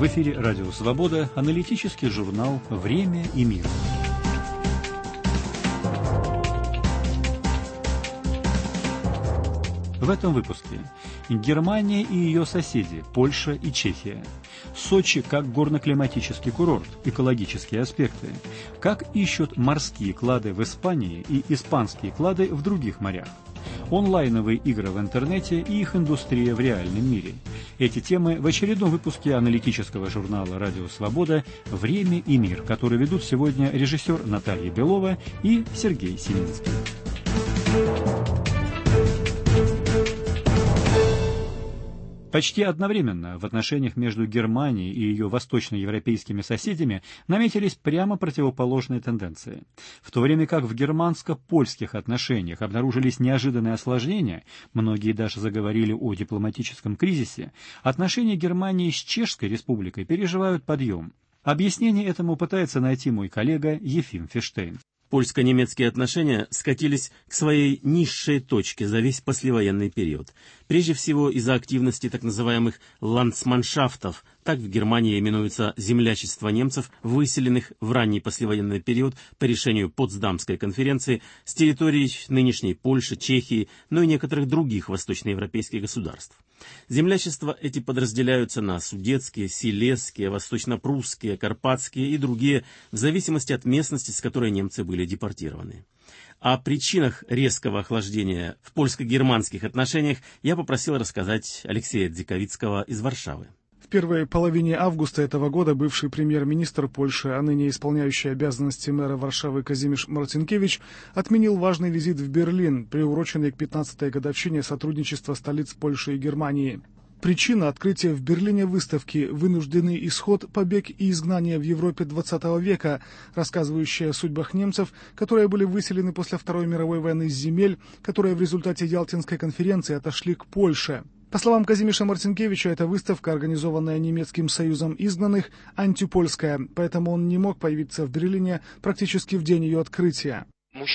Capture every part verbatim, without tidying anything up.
В эфире «Радио Свобода», аналитический журнал «Время и мир». В этом выпуске Германия и ее соседи, Польша и Чехия. Сочи как горно-климатический курорт, экологические аспекты. Как ищут морские клады в Испании и испанские клады в других морях. Онлайновые игры в интернете и их индустрия в реальном мире. Эти темы в очередном выпуске аналитического журнала «Радио Свобода» «Время и мир», который ведут сегодня режиссер Наталья Белова и Сергей Семинский. Почти одновременно в отношениях между Германией и ее восточноевропейскими соседями наметились прямо противоположные тенденции. В то время как в германско-польских отношениях обнаружились неожиданные осложнения, многие даже заговорили о дипломатическом кризисе, отношения Германии с Чешской Республикой переживают подъем. Объяснение этому пытается найти мой коллега Ефим Фиштейн. Польско-немецкие отношения скатились к своей низшей точке за весь послевоенный период. Прежде всего из-за активности так называемых «ландсманшафтов», так в Германии именуется землячество немцев, выселенных в ранний послевоенный период по решению Потсдамской конференции с территорий нынешней Польши, Чехии, но и некоторых других восточноевропейских государств. Землячества эти подразделяются на судетские, силезские, восточно-прусские, карпатские и другие, в зависимости от местности, с которой немцы были депортированы. О причинах резкого охлаждения в польско-германских отношениях я попросил рассказать Алексея Дзиковицкого из Варшавы. В первой половине августа этого года бывший премьер-министр Польши, а ныне исполняющий обязанности мэра Варшавы Казимирz Марцинкевич, отменил важный визит в Берлин, приуроченный к пятнадцатой годовщине сотрудничества столиц Польши и Германии. Причина открытия в Берлине выставки «Вынужденный исход, побег и изгнание в Европе двадцатого века», рассказывающая о судьбах немцев, которые были выселены после Второй мировой войны с земель, которые в результате Ялтинской конференции отошли к Польше. По словам Казимирza Марцинкевича, эта выставка, организованная немецким союзом изгнанных, антипольская, поэтому он не мог появиться в Берлине практически в день ее открытия.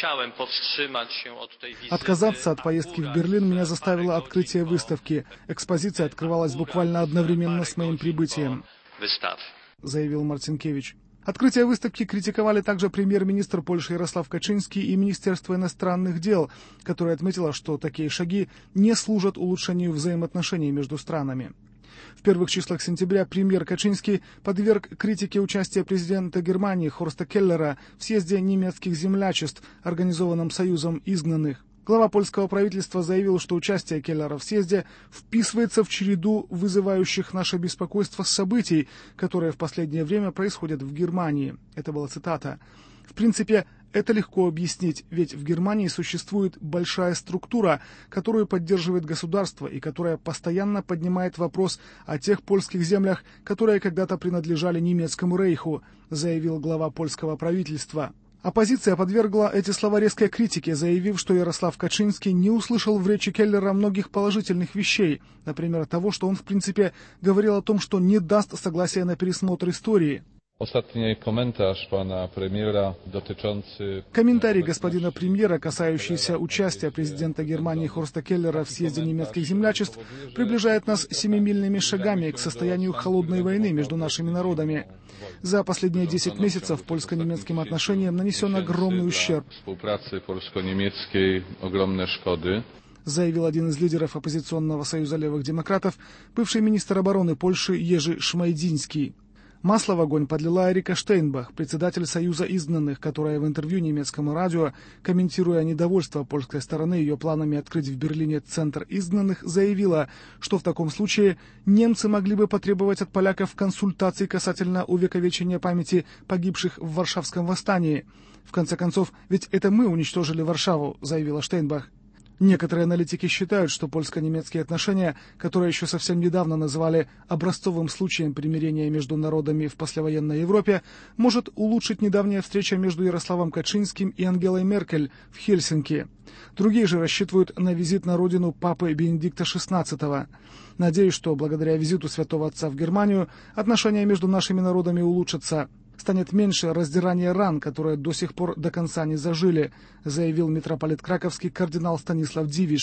Отказаться от поездки в Берлин меня заставило открытие выставки. Экспозиция открывалась буквально одновременно с моим прибытием, заявил Марцинкевич. Открытие выставки критиковали также премьер-министр Польши Ярослав Качинский и Министерство иностранных дел, которое отметило, что такие шаги не служат улучшению взаимоотношений между странами. В первых числах сентября премьер Качинский подверг критике участия президента Германии Хорста Келлера в съезде немецких землячеств, организованном Союзом изгнанных. Глава польского правительства заявил, что участие Келлера в съезде вписывается в череду вызывающих наше беспокойство событий, которые в последнее время происходят в Германии. Это была цитата. В принципе, это легко объяснить, ведь в Германии существует большая структура, которую поддерживает государство и которая постоянно поднимает вопрос о тех польских землях, которые когда-то принадлежали немецкому рейху, заявил глава польского правительства. Оппозиция подвергла эти слова резкой критике, заявив, что Ярослав Качинский не услышал в речи Келлера многих положительных вещей, например, того, что он в принципе говорил о том, что не даст согласия на пересмотр истории. Комментарий господина премьера, касающийся участия президента Германии Хорста Келлера в съезде немецких землячеств, приближает нас семимильными шагами к состоянию холодной войны между нашими народами. За последние десять месяцев польско-немецким отношениям нанесен огромный ущерб, заявил один из лидеров оппозиционного союза левых демократов, бывший министр обороны Польши Ежи Шмайдзинский. Масло в огонь подлила Эрика Штейнбах, председатель Союза изгнанных, которая в интервью немецкому радио, комментируя недовольство польской стороны ее планами открыть в Берлине центр изгнанных, заявила, что в таком случае немцы могли бы потребовать от поляков консультаций касательно увековечения памяти погибших в Варшавском восстании. В конце концов, ведь это мы уничтожили Варшаву, заявила Штейнбах. Некоторые аналитики считают, что польско-немецкие отношения, которые еще совсем недавно называли образцовым случаем примирения между народами в послевоенной Европе, может улучшить недавняя встреча между Ярославом Качинским и Ангелой Меркель в Хельсинки. Другие же рассчитывают на визит на родину папы Бенедикта шестнадцатого. Надеюсь, что благодаря визиту Святого Отца в Германию отношения между нашими народами улучшатся. Станет меньше раздирания ран, которые до сих пор до конца не зажили, заявил митрополит Краковский кардинал Станислав Дзивиш.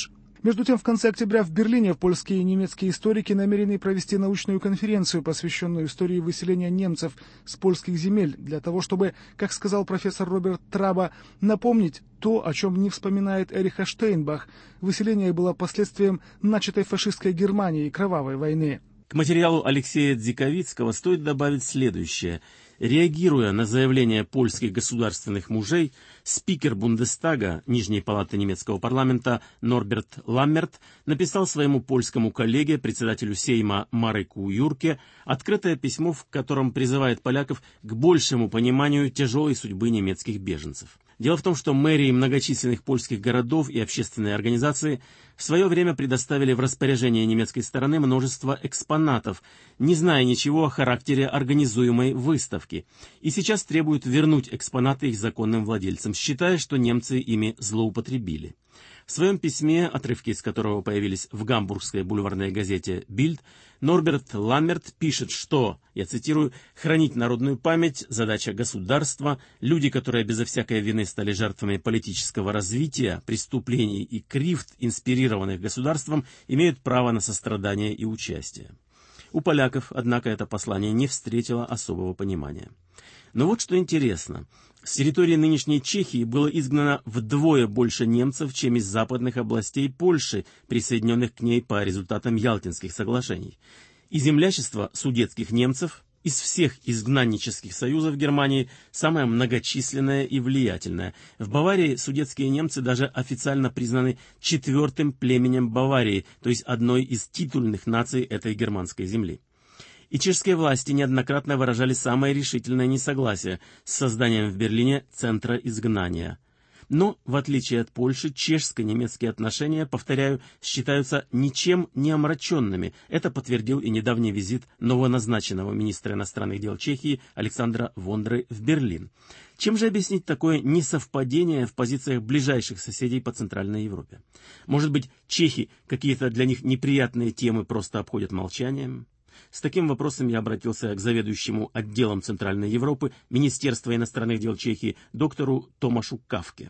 Между тем, в конце октября в Берлине польские и немецкие историки намерены провести научную конференцию, посвященную истории выселения немцев с польских земель, для того, чтобы, как сказал профессор Роберт Траба, напомнить то, о чем не вспоминает Эриха Штейнбах. Выселение было последствием начатой фашистской Германии и кровавой войны. К материалу Алексея Дзиковицкого стоит добавить следующее. Реагируя на заявления польских государственных мужей, спикер Бундестага, Нижней палаты немецкого парламента Норберт Ламмерт написал своему польскому коллеге, председателю Сейма Мареку Юрке, открытое письмо, в котором призывает поляков к большему пониманию тяжелой судьбы немецких беженцев. Дело в том, что мэрии многочисленных польских городов и общественные организации в свое время предоставили в распоряжение немецкой стороны множество экспонатов, не зная ничего о характере организуемой выставки, и сейчас требуют вернуть экспонаты их законным владельцам, считая, что немцы ими злоупотребили. В своем письме, отрывки из которого появились в гамбургской бульварной газете «Бильд», Норберт Ламмерт пишет, что, я цитирую, «хранить народную память – задача государства, люди, которые безо всякой вины стали жертвами политического развития, преступлений и кривд, инспирированных государством, имеют право на сострадание и участие». У поляков, однако, это послание не встретило особого понимания. Но вот что интересно. С территории нынешней Чехии было изгнано вдвое больше немцев, чем из западных областей Польши, присоединенных к ней по результатам Ялтинских соглашений. И землячество судетских немцев из всех изгнаннических союзов Германии самое многочисленное и влиятельное. В Баварии судетские немцы даже официально признаны четвертым племенем Баварии, то есть одной из титульных наций этой германской земли. И чешские власти неоднократно выражали самое решительное несогласие с созданием в Берлине центра изгнания. Но, в отличие от Польши, чешско-немецкие отношения, повторяю, считаются ничем не омраченными. Это подтвердил и недавний визит новоназначенного министра иностранных дел Чехии Александра Вондры в Берлин. Чем же объяснить такое несовпадение в позициях ближайших соседей по Центральной Европе? Может быть, чехи какие-то для них неприятные темы просто обходят молчанием? С таким вопросом я обратился к заведующему отделом Центральной Европы Министерства иностранных дел Чехии доктору Томашу Кавке.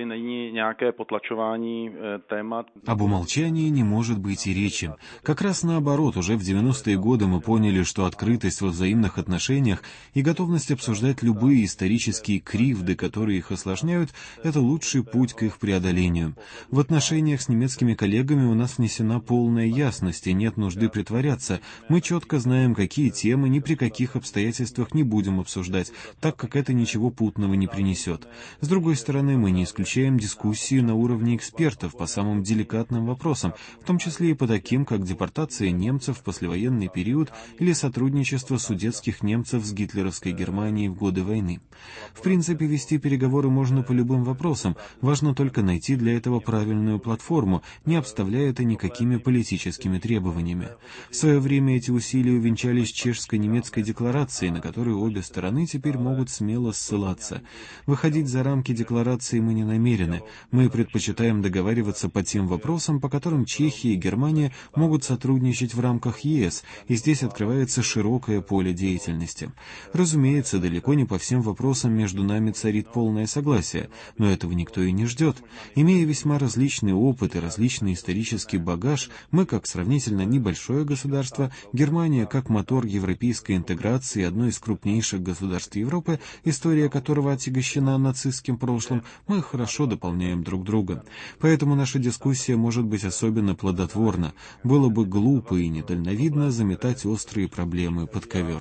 Об умолчании не может быть и речи. Как раз наоборот, уже в девяностые годы мы поняли, что открытость во взаимных отношениях и готовность обсуждать любые исторические кривды, которые их осложняют, это лучший путь к их преодолению. В отношениях с немецкими коллегами у нас внесена полная ясность, и нет нужды притворяться. Мы четко знаем, какие темы ни при каких обстоятельствах не будем обсуждать, так как это ничего путного не принесет. С другой стороны, мы не исключаем Включаем дискуссии на уровне экспертов по самым деликатным вопросам, в том числе и по таким, как депортация немцев в послевоенный период или сотрудничество судетских немцев с гитлеровской Германией в годы войны. В принципе, вести переговоры можно по любым вопросам, важно только найти для этого правильную платформу, не обставляя это никакими политическими требованиями. В свое время эти усилия увенчались чешско-немецкой декларацией, на которую обе стороны теперь могут смело ссылаться. Выходить за рамки декларации мы не намерены. Мы предпочитаем договариваться по тем вопросам, по которым Чехия и Германия могут сотрудничать в рамках ЕС, и здесь открывается широкое поле деятельности. Разумеется, далеко не по всем вопросам между нами царит полное согласие, но этого никто и не ждет. Имея весьма различный опыт и различный исторический багаж, мы, как сравнительно небольшое государство, Германия, как мотор европейской интеграции, одно из крупнейших государств Европы, история которого отягощена нацистским прошлым, мы хорошо дополняем друг друга. Поэтому наша дискуссия может быть особенно плодотворна. Было бы глупо и недальновидно заметать острые проблемы под ковер.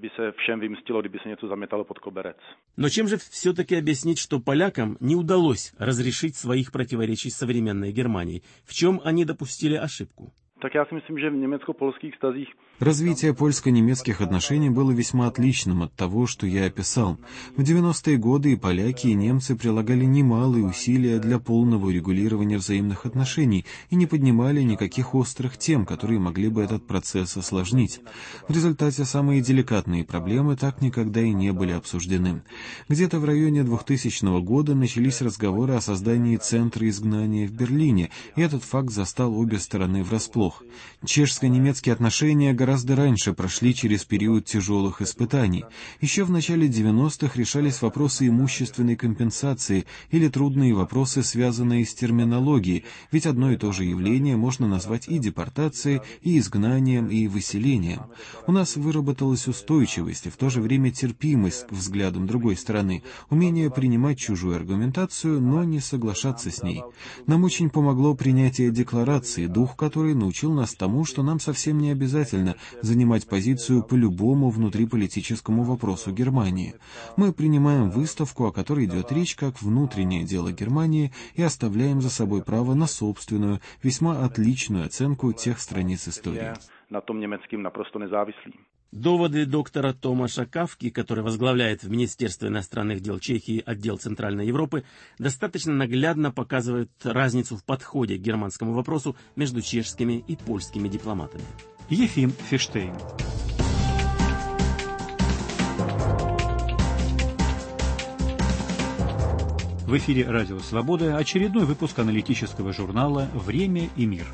Но чем же все-таки объяснить, что полякам не удалось разрешить своих противоречий с современной Германией? В чем они допустили ошибку? Tak já si myslím, že v německo-polských vztazích Развитие польско-немецких отношений было весьма отличным от того, что я описал. В девяностые годы и поляки, и немцы прилагали немалые усилия для полного урегулирования взаимных отношений и не поднимали никаких острых тем, которые могли бы этот процесс осложнить. В результате самые деликатные проблемы так никогда и не были обсуждены. Где-то в районе двухтысячного года начались разговоры о создании центра изгнания в Берлине, и этот факт застал обе стороны врасплох. Чешско-немецкие отношения гораздо гораздо раньше прошли через период тяжелых испытаний. Еще в начале девяностых решались вопросы имущественной компенсации или трудные вопросы, связанные с терминологией, ведь одно и то же явление можно назвать и депортацией, и изгнанием, и выселением. У нас выработалась устойчивость и в то же время терпимость к взглядам другой стороны, умение принимать чужую аргументацию, но не соглашаться с ней. Нам очень помогло принятие декларации, дух которой научил нас тому, что нам совсем не обязательно занимать позицию по любому внутриполитическому вопросу Германии. Мы принимаем выставку, о которой идет речь, как внутреннее дело Германии, и оставляем за собой право на собственную, весьма отличную оценку тех страниц истории. На том немецким напросто независлý. Доводы доктора Томаша Кавки, который возглавляет в Министерстве иностранных дел Чехии отдел Центральной Европы, достаточно наглядно показывают разницу в подходе к германскому вопросу между чешскими и польскими дипломатами. Ефим Фиштейн. В эфире «Радио Свобода» очередной выпуск аналитического журнала «Время и мир».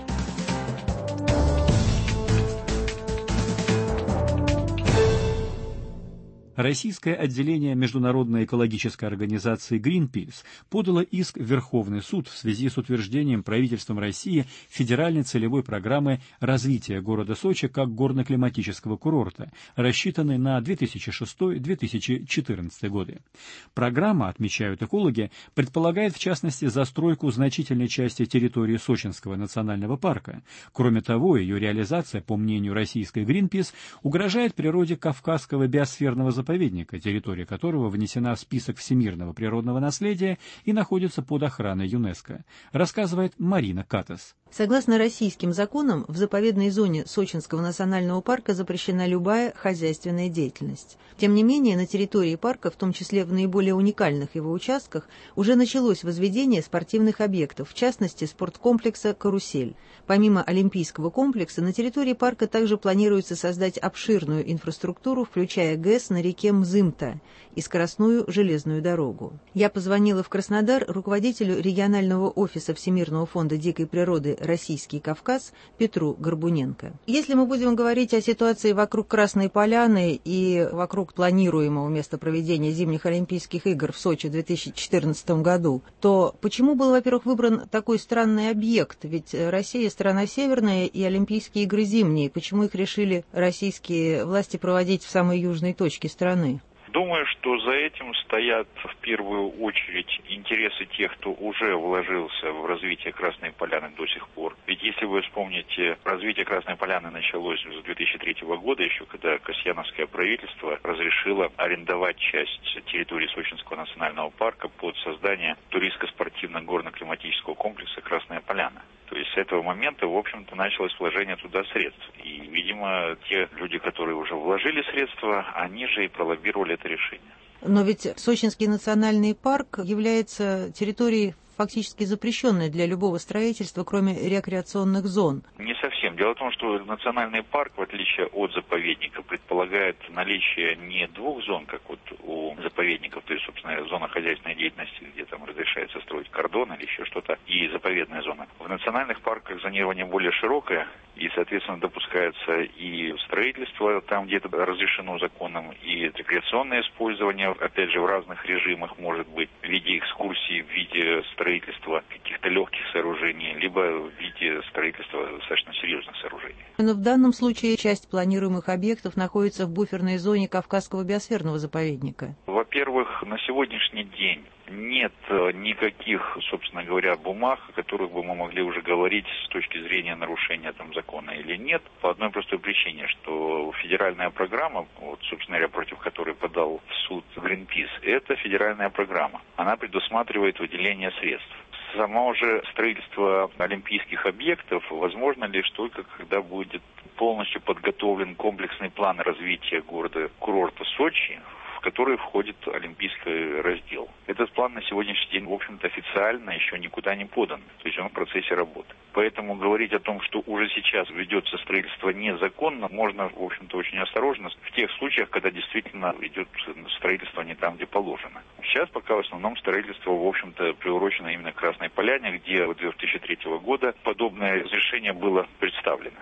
Российское отделение Международной экологической организации Greenpeace подало иск в Верховный суд в связи с утверждением правительством России федеральной целевой программы развития города Сочи как горно-климатического курорта, рассчитанной на две тысячи шестой — две тысячи четырнадцатый годы. Программа, отмечают экологи, предполагает в частности застройку значительной части территории Сочинского национального парка. Кроме того, ее реализация, по мнению российской Greenpeace, угрожает природе Кавказского биосферного заповедника, территория которого внесена в список всемирного природного наследия и находится под охраной ЮНЕСКО, рассказывает Марина Катас. Согласно российским законам, в заповедной зоне Сочинского национального парка запрещена любая хозяйственная деятельность. Тем не менее, на территории парка, в том числе в наиболее уникальных его участках, уже началось возведение спортивных объектов, в частности, спорткомплекса «Карусель». Помимо Олимпийского комплекса, на территории парка также планируется создать обширную инфраструктуру, включая ГЭС на реке Мзымта и скоростную железную дорогу. Я позвонила в Краснодар руководителю регионального офиса Всемирного фонда дикой природы «Российский Кавказ» Петру Горбуненко. Если мы будем говорить о ситуации вокруг Красной Поляны и вокруг планируемого места проведения зимних Олимпийских игр в Сочи в две тысячи четырнадцатом году, то почему был, во-первых, выбран такой странный объект? Ведь Россия страна северная и Олимпийские игры зимние. Почему их решили российские власти проводить в самой южной точке страны? Думаю, что за этим стоят в первую очередь интересы тех, кто уже вложился в развитие Красной Поляны до сих пор. Ведь если вы вспомните, развитие Красной Поляны началось с две тысячи третьего года, еще когда Касьяновское правительство разрешило арендовать часть территории Сочинского национального парка под создание туристско-спортивно-горно-климатического комплекса «Красная Поляна». То есть с этого момента, в общем-то, началось вложение туда средств. И, видимо, те люди, которые уже вложили средства, они же и пролоббировали это решение. Но ведь Сочинский национальный парк является территорией фактически запрещенной для любого строительства, кроме рекреационных зон. Не совсем. Дело в том, что национальный парк, в отличие от заповедника, предполагает наличие не двух зон, как вот у заповедников, то есть, собственно, зона хозяйственной деятельности, где там разрешается строить кордон или еще что-то, и заповедная зона. В национальных парках зонирование более широкое, и, соответственно, допускается и строительство там, где это разрешено законом, и рекреационное использование, опять же, в разных режимах, может быть, в виде экскурсий, в виде строительства каких-то легких сооружений, либо в виде строительства достаточно серьезных сооружений. Но в данном случае часть планируемых объектов находится в буферной зоне Кавказского биосферного заповедника. Во-первых, на сегодняшний день нет никаких, собственно говоря, бумаг, о которых бы мы могли уже говорить с точки зрения нарушения там закона или нет, по одной простой причине, что федеральная программа, вот, собственно говоря, против которой подал в суд Greenpeace, это федеральная программа. Она предусматривает выделение средств. Само же строительство олимпийских объектов возможно лишь только когда будет полностью подготовлен комплексный план развития города-курорта Сочи, в который входит олимпийский раздел. Этот план на сегодняшний день, в общем-то, официально еще никуда не подан. То есть он в процессе работы. Поэтому говорить о том, что уже сейчас ведется строительство незаконно, можно, в общем-то, очень осторожно в тех случаях, когда действительно идет строительство не там, где положено. Сейчас пока в основном строительство, в общем-то, приурочено именно к Красной Поляне, где в две тысячи третьего года подобное разрешение было представлено.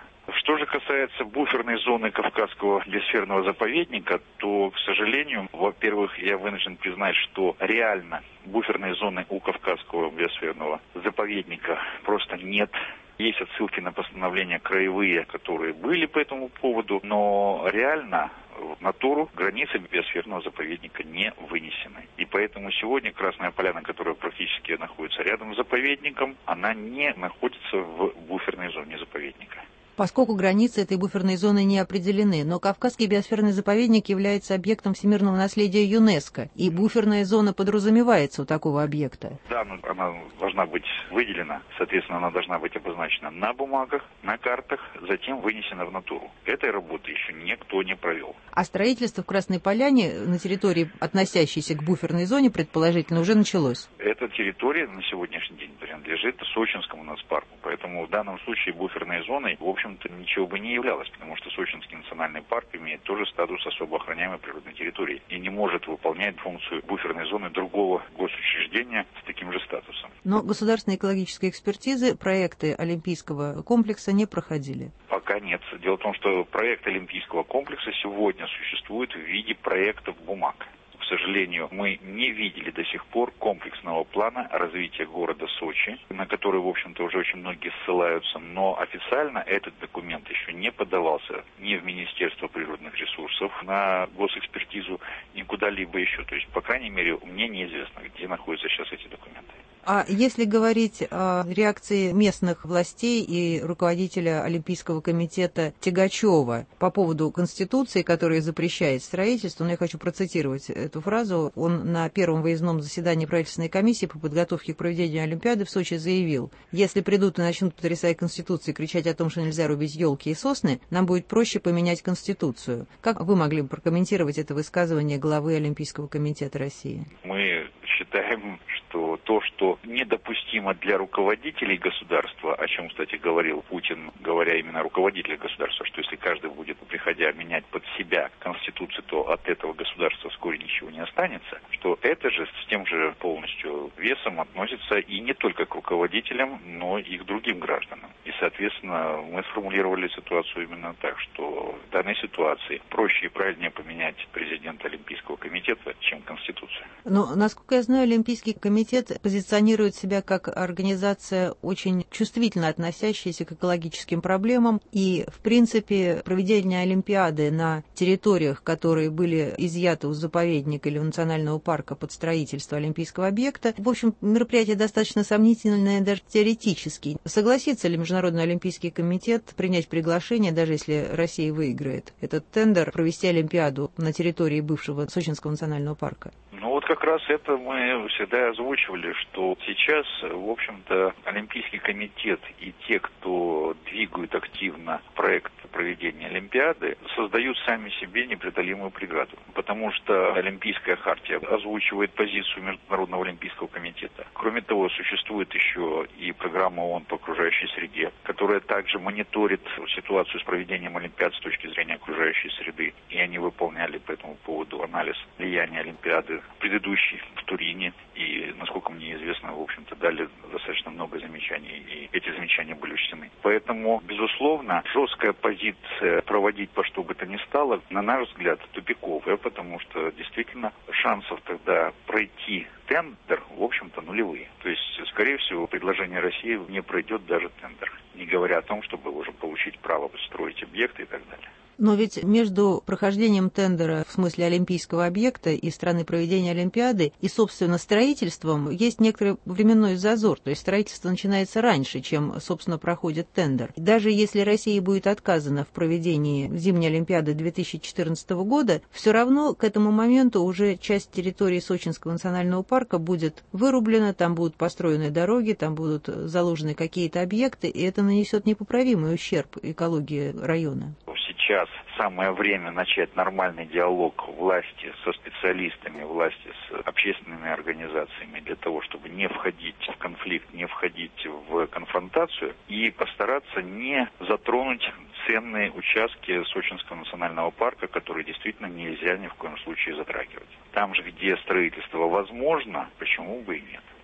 Что же касается буферной зоны Кавказского биосферного заповедника, то, к сожалению, во-первых, я вынужден признать, что реально буферной зоны у Кавказского биосферного заповедника просто нет. Есть отсылки на постановления краевые, которые были по этому поводу, но реально в натуру границы биосферного заповедника не вынесены. И поэтому сегодня Красная Поляна, которая практически находится рядом с заповедником, она не находится в буферной зоне заповедника. Поскольку границы этой буферной зоны не определены, но Кавказский биосферный заповедник является объектом всемирного наследия ЮНЕСКО, и буферная зона подразумевается у такого объекта. Да, но она должна быть выделена, соответственно, она должна быть обозначена на бумагах, на картах, затем вынесена в натуру. Этой работы еще никто не провел. А строительство в Красной Поляне на территории, относящейся к буферной зоне, предположительно, уже началось? Эта территория на сегодняшний день принадлежит Сочинскому нацпарку, поэтому в данном случае буферной зоной, в общем, в общем-то, ничего бы не являлось, потому что Сочинский национальный парк имеет тоже статус особо охраняемой природной территории и не может выполнять функцию буферной зоны другого госучреждения с таким же статусом. Но государственные экологические экспертизы проекты Олимпийского комплекса не проходили? Пока нет. Дело в том, что проект Олимпийского комплекса сегодня существует в виде проектов бумаг. К сожалению, мы не видели до сих пор комплексного плана развития города Сочи, на который, в общем-то, уже очень многие ссылаются, но официально этот документ еще не подавался ни в Министерство природных ресурсов на госэкспертизу, ни куда-либо еще. То есть, по крайней мере, мне неизвестно, где находятся сейчас эти документы. А если говорить о реакции местных властей и руководителя Олимпийского комитета Тягачева по поводу Конституции, которая запрещает строительство, ну, я хочу процитировать эту фразу, он на первом выездном заседании правительственной комиссии по подготовке к проведению Олимпиады в Сочи заявил: если придут и начнут, потрясая Конституцию, кричать о том, что нельзя рубить елки и сосны, нам будет проще поменять Конституцию. Как вы могли бы прокомментировать это высказывание главы Олимпийского комитета России? Мы считаем, что то, что недопустимо для руководителей государства, о чем, кстати, говорил Путин, говоря именно о руководителях государства, что если каждый будет, приходя, менять под себя Конституцию, то от этого государства вскоре ничего не останется, что это же с тем же полностью весом относится и не только к руководителям, но и к другим гражданам. И, соответственно, мы сформулировали ситуацию именно так, что в данной ситуации проще и правильнее поменять президента Олимпийского комитета, чем Конституцию. Но, насколько я знаю, Олимпийский комитет позиционирует себя как организация, очень чувствительно относящаяся к экологическим проблемам, и, в принципе, проведение Олимпиады на территориях, которые были изъяты у заповедника или у национального парка под строительство олимпийского объекта, в общем, мероприятие достаточно сомнительное даже теоретически. Согласится ли Международный олимпийский комитет принять приглашение, даже если Россия выиграет этот тендер, провести Олимпиаду на территории бывшего Сочинского национального парка? Ну вот как раз это мы всегда озвучивали, что сейчас, в общем-то, Олимпийский комитет и те, кто двигают активно проект проведения Олимпиады, создают сами себе непреодолимую преграду. Потому что Олимпийская хартия озвучивает позицию Международного олимпийского комитета. Кроме того, существует еще и программа ООН по окружающей среде, которая также мониторит ситуацию с проведением Олимпиад с точки зрения окружающей среды. И они выполняли по этому поводу анализ влияния Олимпиады предыдущей в Турине. И, насколько мне известно, в общем-то, дали достаточно много замечаний. И эти замечания были учтены. Поэтому, безусловно, жесткая позиция проводить по что бы то ни стало, на наш взгляд, тупиковая, потому что действительно шансов тогда пройти тендер, в общем-то, нулевые. То есть, скорее всего, предложение России не пройдет даже тендер, не говоря о том, чтобы уже получить право строить объекты и так далее. Но ведь между прохождением тендера в смысле олимпийского объекта и страны проведения Олимпиады и, собственно, строительством есть некоторый временной зазор. То есть строительство начинается раньше, чем, собственно, проходит тендер. Даже если России будет отказано в проведении зимней Олимпиады две тысячи четырнадцатого года, все равно к этому моменту уже часть территории Сочинского национального парка будет вырублена, там будут построены дороги, там будут заложены какие-то объекты, и это нанесет непоправимый ущерб экологии района. Сейчас самое время начать нормальный диалог власти со специалистами, власти с общественными организациями для того, чтобы не входить в конфликт, не входить в конфронтацию и постараться не затронуть ценные участки Сочинского национального парка, которые действительно нельзя ни в коем случае затрагивать. Там же, где строительство возможно, почему бы и нет.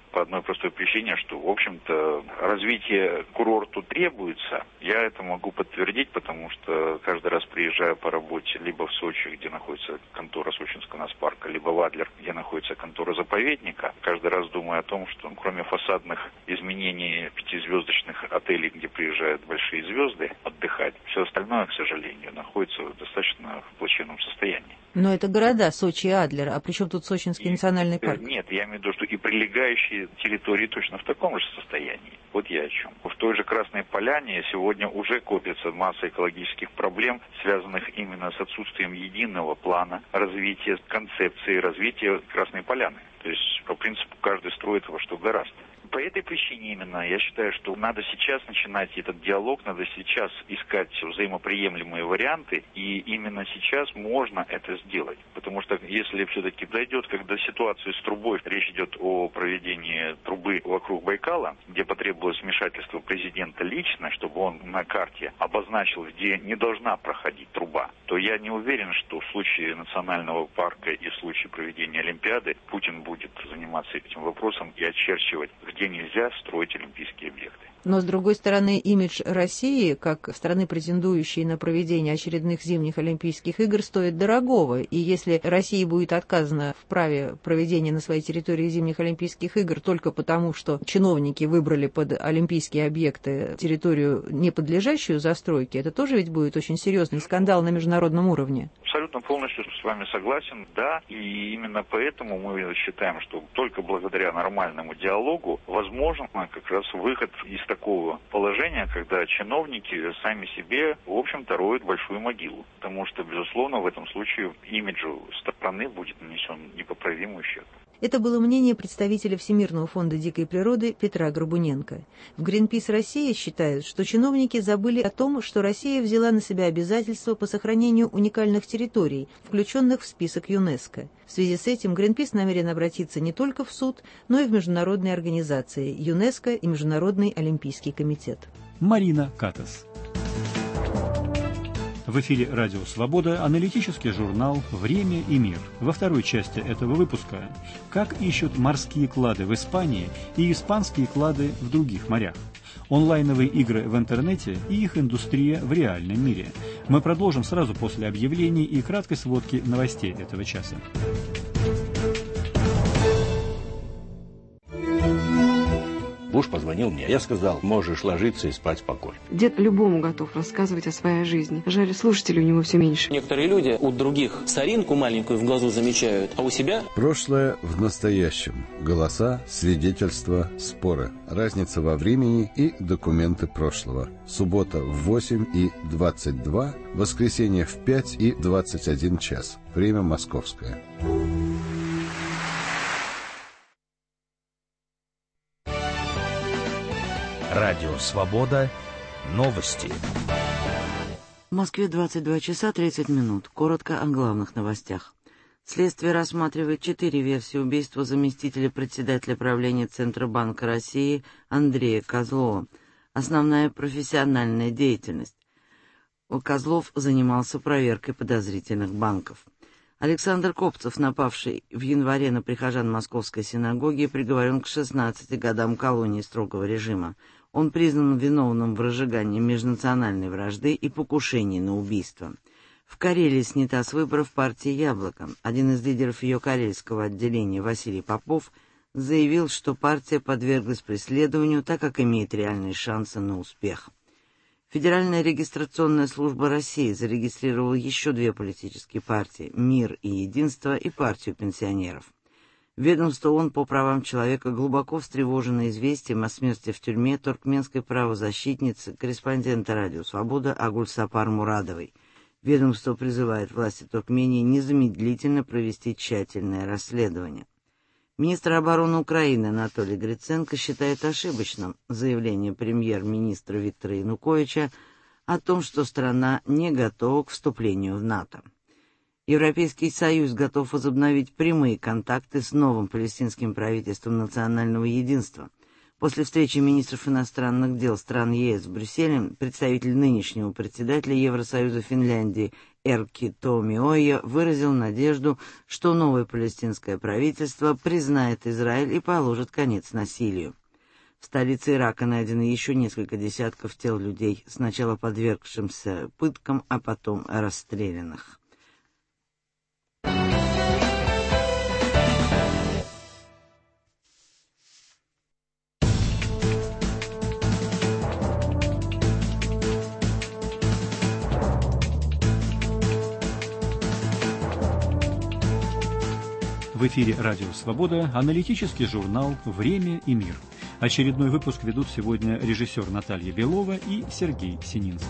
по одной простой причине, что, в общем-то, развитие курорту требуется. Я это могу подтвердить, потому что каждый раз приезжаю по работе либо в Сочи, где находится контора Сочинского нацпарка, либо в Адлер, где находится контора заповедника. Каждый раз думаю о том, что ну, кроме фасадных изменений пятизвездочных отелей, где приезжают большие звезды отдыхать, все остальное, к сожалению, находится в достаточно плачевном состоянии. Но это города Сочи и Адлер, а при чем тут Сочинский и, национальный парк? Нет, я имею в виду, что и прилегающие территории точно в таком же состоянии. Вот я о чем. В той же Красной Поляне сегодня уже копится масса экологических проблем, связанных именно с отсутствием единого плана развития, концепции развития Красной Поляны. То есть, по принципу, каждый строит во что гораздо. По этой причине именно я считаю, что надо сейчас начинать этот диалог, надо сейчас искать взаимоприемлемые варианты, и именно сейчас можно это сделать. Потому что если все-таки дойдет, когда ситуация с трубой, речь идет о проведении трубы вокруг Байкала, где потребовалось вмешательство президента лично, чтобы он на карте обозначил, где не должна проходить труба, то я не уверен, что в случае национального парка и в случае проведения Олимпиады Путин будет заниматься этим вопросом и очерчивать, где нельзя строить олимпийские объекты. Но, с другой стороны, имидж России, как страны, претендующей на проведение очередных зимних Олимпийских игр, стоит дорогого. И если России будет отказано в праве проведения на своей территории зимних Олимпийских игр только потому, что чиновники выбрали под олимпийские объекты территорию, не подлежащую застройке, это тоже ведь будет очень серьезный скандал на международном уровне. Абсолютно полностью с вами согласен, да, и именно поэтому мы считаем, что только благодаря нормальному диалогу возможен как раз выход из такого положения, когда чиновники сами себе, в общем-то, роют большую могилу. Потому что, безусловно, в этом случае имиджу страны будет нанесен непоправимый ущерб. Это было мнение представителя Всемирного фонда дикой природы Петра Горбуненко. В Greenpeace Россия считают, что чиновники забыли о том, что Россия взяла на себя обязательства по сохранению уникальных территорий, включенных в список ЮНЕСКО. В связи с этим Greenpeace намерен обратиться не только в суд, но и в международные организации ЮНЕСКО и Международный олимпийский комитет. Марина Катас. В эфире «Радио Свобода» аналитический журнал «Время и мир». Во второй части этого выпуска «Как ищут морские клады в Испании и испанские клады в других морях». Онлайновые игры в интернете и их индустрия в реальном мире. Мы продолжим сразу после объявлений и краткой сводки новостей этого часа. Муж позвонил мне. Я сказал, можешь ложиться и спать спокойно. Дед любому готов рассказывать о своей жизни. Жаль, слушателей у него все меньше. Некоторые люди у других соринку маленькую в глазу замечают, а у себя... Прошлое в настоящем. Голоса, свидетельства, споры. Разница во времени и документы прошлого. Суббота в восемь и двадцать два, воскресенье в пять и двадцать один час. Время московское. Радио «Свобода». Новости. В Москве двадцать два часа тридцать минут. Коротко о главных новостях. Следствие рассматривает четыре версии убийства заместителя председателя правления Центробанка России Андрея Козлова. Основная профессиональная деятельность. Козлов занимался проверкой подозрительных банков. Александр Копцев, напавший в январе на прихожан Московской синагоги, приговорен к шестнадцати годам колонии строгого режима. Он признан виновным в разжигании межнациональной вражды и покушении на убийство. В Карелии снята с выборов партия «Яблоко». Один из лидеров ее карельского отделения, Василий Попов, заявил, что партия подверглась преследованию, так как имеет реальные шансы на успех. Федеральная регистрационная служба России зарегистрировала еще две политические партии – «Мир и Единство» и партию пенсионеров. Ведомство ООН по правам человека глубоко встревожено известием о смерти в тюрьме туркменской правозащитницы, корреспондента «Радио Свобода» Агульсапар Мурадовой. Ведомство призывает власти Туркмении незамедлительно провести тщательное расследование. Министр обороны Украины Анатолий Гриценко считает ошибочным заявление премьер-министра Виктора Януковича о том, что страна не готова к вступлению в НАТО. Европейский Союз готов возобновить прямые контакты с новым палестинским правительством национального единства. После встречи министров иностранных дел стран ЕС в Брюсселе представитель нынешнего председателя Евросоюза Финляндии Эрки Томиойо выразил надежду, что новое палестинское правительство признает Израиль и положит конец насилию. В столице Ирака найдено еще несколько десятков тел людей, сначала подвергшимся пыткам, а потом расстрелянных. В эфире «Радио Свобода» аналитический журнал «Время и мир». Очередной выпуск ведут сегодня режиссер Наталья Белова и Сергей Сининский.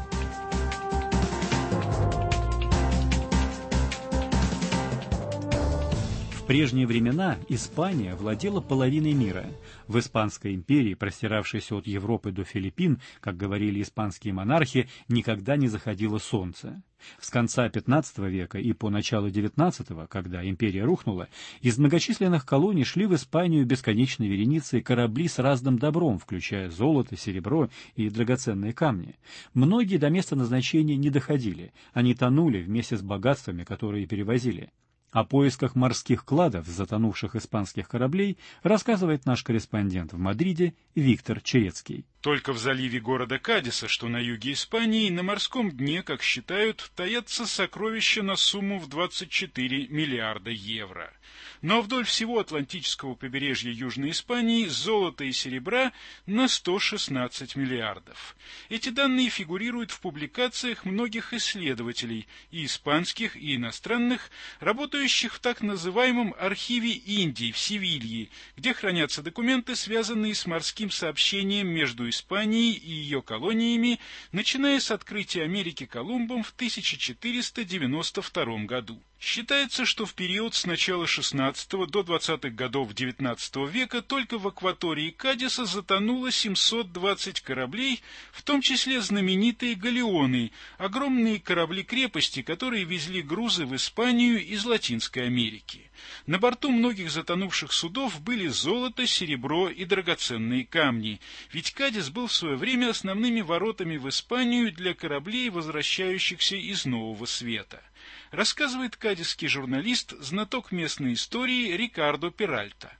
В прежние времена Испания владела половиной мира. В Испанской империи, простиравшейся от Европы до Филиппин, как говорили испанские монархи, никогда не заходило солнце. С конца пятнадцатого века и по началу девятнадцатого, когда империя рухнула, из многочисленных колоний шли в Испанию бесконечной вереницей корабли с разным добром, включая золото, серебро и драгоценные камни. Многие до места назначения не доходили, они тонули вместе с богатствами, которые перевозили. О поисках морских кладов затонувших испанских кораблей рассказывает наш корреспондент в Мадриде Виктор Черецкий. Только в заливе города Кадиса, что на юге Испании, на морском дне, как считают, таятся сокровища на сумму в двадцать четыре миллиарда евро. Но вдоль всего Атлантического побережья Южной Испании золота и серебра на сто шестнадцать миллиардов. Эти данные фигурируют в публикациях многих исследователей, и испанских, и иностранных, работающих в так называемом архиве Индии в Севилье, где хранятся документы, связанные с морским сообщением между Испанией и ее колониями, начиная с открытия Америки Колумбом в тысяча четыреста девяносто втором году. Считается, что в период с начала шестнадцатого до двадцатых годов девятнадцатого века только в акватории Кадиса затонуло семьсот двадцать кораблей, в том числе знаменитые галеоны, огромные корабли-крепости, которые везли грузы в Испанию из Латинской Америки. На борту многих затонувших судов были золото, серебро и драгоценные камни, ведь Кадис был в свое время основными воротами в Испанию для кораблей, возвращающихся из Нового Света. Рассказывает кадисский журналист, знаток местной истории Рикардо Перальта.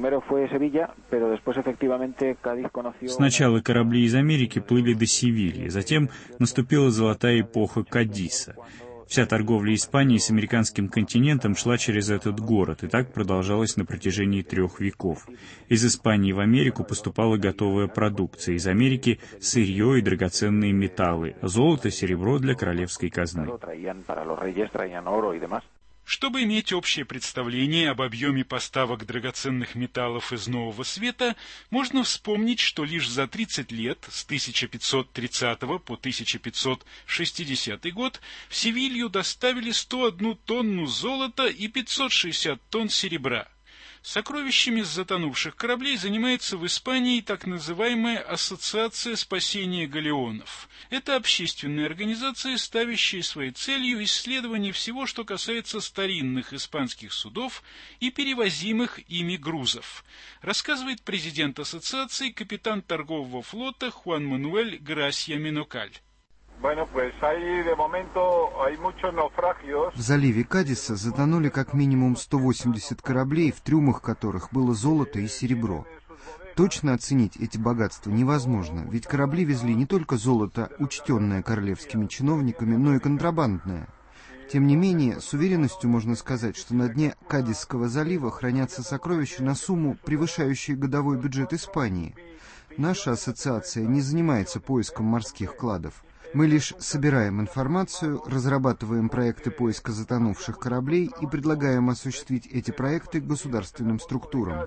Сначала корабли из Америки плыли до Севильи, затем наступила золотая эпоха Кадиса. Вся торговля Испании с американским континентом шла через этот город, и так продолжалось на протяжении трех веков. Из Испании в Америку поступала готовая продукция, из Америки — сырье и драгоценные металлы, золото, серебро для королевской казны. Чтобы иметь общее представление об объеме поставок драгоценных металлов из Нового Света, можно вспомнить, что лишь за тридцать лет, с тысяча пятьсот тридцатого по тысяча пятьсот шестидесятый год, в Севилью доставили сто одну тонну золота и пятьсот шестьдесят тонн серебра. Сокровищами с затонувших кораблей занимается в Испании так называемая Ассоциация спасения галеонов. Это общественная организация, ставящая своей целью исследование всего, что касается старинных испанских судов и перевозимых ими грузов. Рассказывает президент ассоциации, капитан торгового флота Хуан Мануэль Грасья Минокаль. В заливе Кадиса затонули как минимум сто восемьдесят кораблей, в трюмах которых было золото и серебро. Точно оценить эти богатства невозможно, ведь корабли везли не только золото, учтенное королевскими чиновниками, но и контрабандное. Тем не менее, с уверенностью можно сказать, что на дне Кадисского залива хранятся сокровища на сумму, превышающую годовой бюджет Испании. Наша ассоциация не занимается поиском морских кладов. Мы лишь собираем информацию, разрабатываем проекты поиска затонувших кораблей и предлагаем осуществить эти проекты государственным структурам.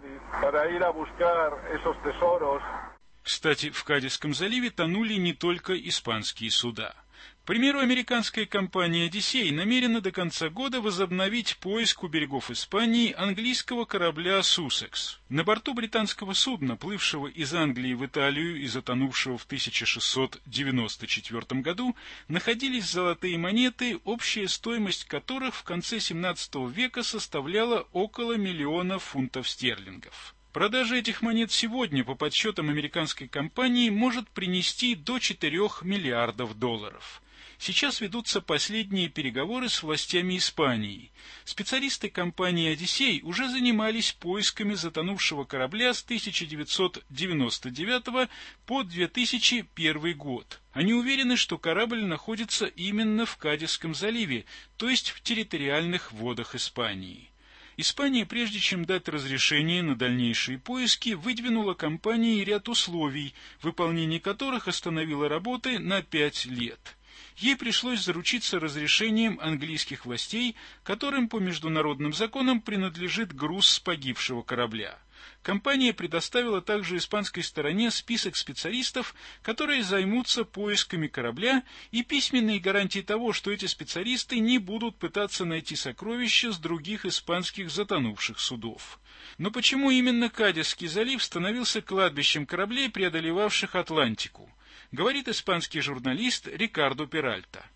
Кстати, в Кадисском заливе тонули не только испанские суда. К примеру, американская компания «Одиссей» намерена до конца года возобновить поиск у берегов Испании английского корабля «Суссекс». На борту британского судна, плывшего из Англии в Италию и затонувшего в тысяча шестьсот девяносто четвёртом году, находились золотые монеты, общая стоимость которых в конце семнадцатого века составляла около миллиона фунтов стерлингов. Продажа этих монет сегодня, по подсчетам американской компании, может принести до четырёх миллиардов долларов. Сейчас ведутся последние переговоры с властями Испании. Специалисты компании «Одиссей» уже занимались поисками затонувшего корабля с тысяча девятьсот девяносто девятого по две тысячи первый год. Они уверены, что корабль находится именно в Кадисском заливе, то есть в территориальных водах Испании. Испания, прежде чем дать разрешение на дальнейшие поиски, выдвинула компании ряд условий, выполнение которых остановило работы на пять лет. Ей пришлось заручиться разрешением английских властей, которым по международным законам принадлежит груз с погибшего корабля. Компания предоставила также испанской стороне список специалистов, которые займутся поисками корабля, и письменные гарантии того, что эти специалисты не будут пытаться найти сокровища с других испанских затонувших судов. Но почему именно Кадисский залив становился кладбищем кораблей, преодолевавших Атлантику? Говорит испанский журналист Рикардо Перальта.